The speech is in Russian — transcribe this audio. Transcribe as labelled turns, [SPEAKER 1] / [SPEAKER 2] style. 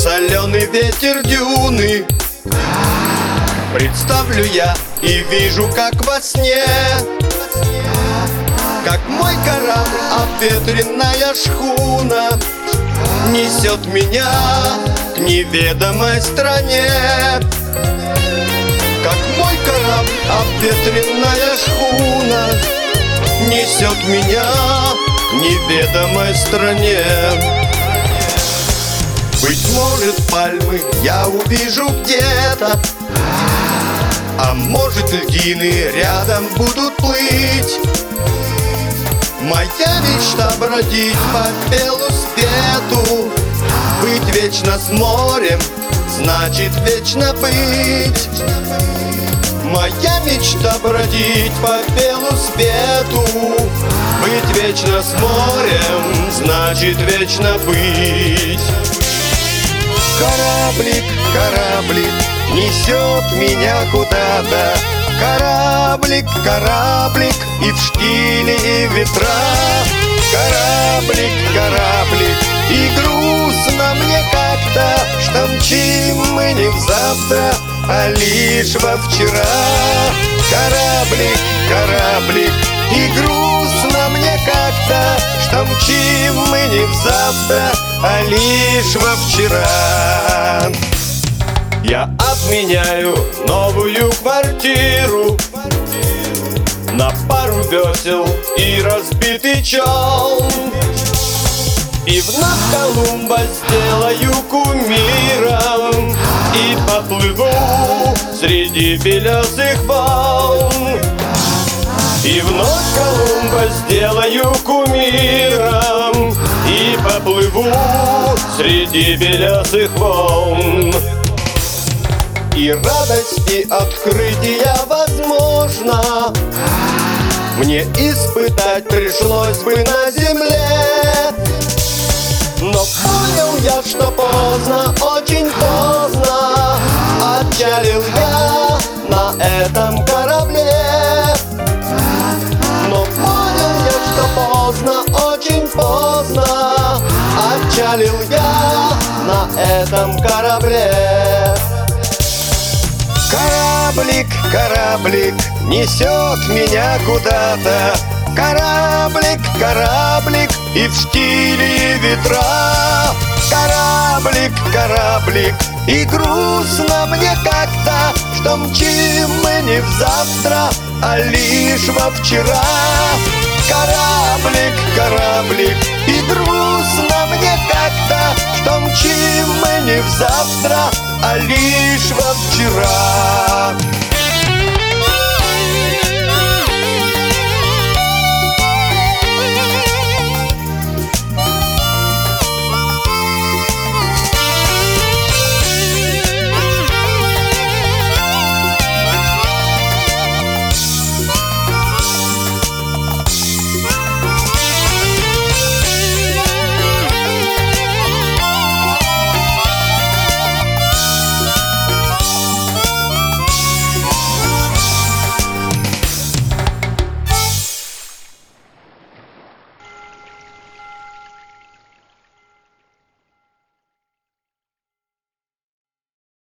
[SPEAKER 1] соленый ветер дюны. Представлю я и вижу, как во сне, как мой корабль, обветренная шхуна, несет меня к неведомой стране. Как мой корабль, обветренная шхуна, несет меня к неведомой стране. Быть может, пальмы я увижу где-то, а может, льдины рядом будут плыть. Моя мечта бродить по белу свету, быть вечно с морем, значит вечно быть. Моя мечта бродить по белу свету, быть вечно с морем, значит вечно быть. Кораблик, кораблик, несет меня куда-то. Кораблик, кораблик, и в штиле, и в ветра. Кораблик, кораблик, и грустно мне как-то, что мчим мы не в завтра, а лишь во вчера. Кораблик, кораблик, и грустно мне как-то, что мчим мы не в завтра, а лишь во вчера. Я обменяю новую квартиру на пару весел и разбитый челн, и вновь Колумба сделаю кумиром, и поплыву среди белесых волн. И вновь Колумба сделаю кумиром, и поплыву среди белесых волн. И радость, и открытие возможно мне испытать пришлось бы на земле. Но понял я, что поздно, очень поздно, отчалил я на этом корабле. Но понял я, что поздно, очень поздно, отчалил я на этом корабле. Кораблик, кораблик, несет меня куда-то. Кораблик, кораблик, и в штиле, и ветра. Кораблик, кораблик, и грустно мне как-то, что мчим мы не в завтра, а лишь во вчера. Кораблик, кораблик, и грустно мне как-то, что мчим мы не в завтра, а лишь во вчера.